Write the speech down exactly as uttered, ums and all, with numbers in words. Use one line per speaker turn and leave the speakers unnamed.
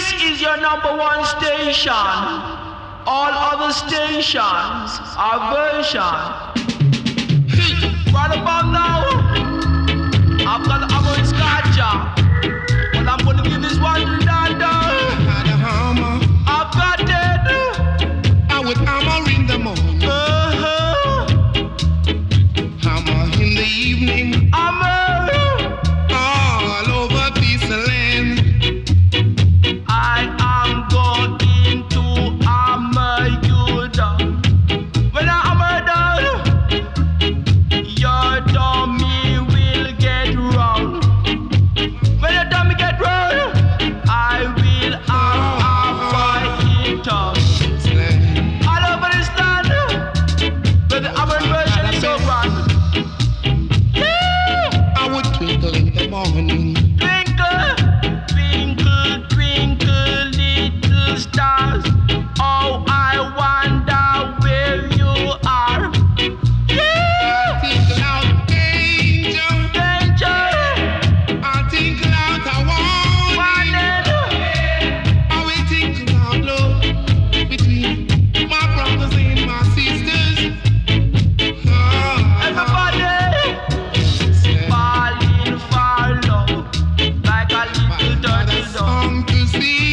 is your number one station. All other stations are version. Right about now, I've got the hammer and scotcha. But I'm gonna give this one to Dada. I've got it.
I would hammer in the morning.
Uh-huh.
Hammer in the evening.
Hammer.
All over this land.
I am going to hammer you down. When I hammer down, your dummy will get wrong. When your dummy get wrong, I will have a fight talk. All over this land, but the hammer version is so grand. Yeah.
I would twinkle in the morning.
Twinkle, twinkle, twinkle, little stars. Oh, I wonder where you are. Yeah.
Tinkle out danger.
Danger,
I tinkle out I want.
wanted.
I will tinkle out love between my brothers and my sisters. Ah,
Everybody falling for love like a little
what a
turtle dove.
song to sing.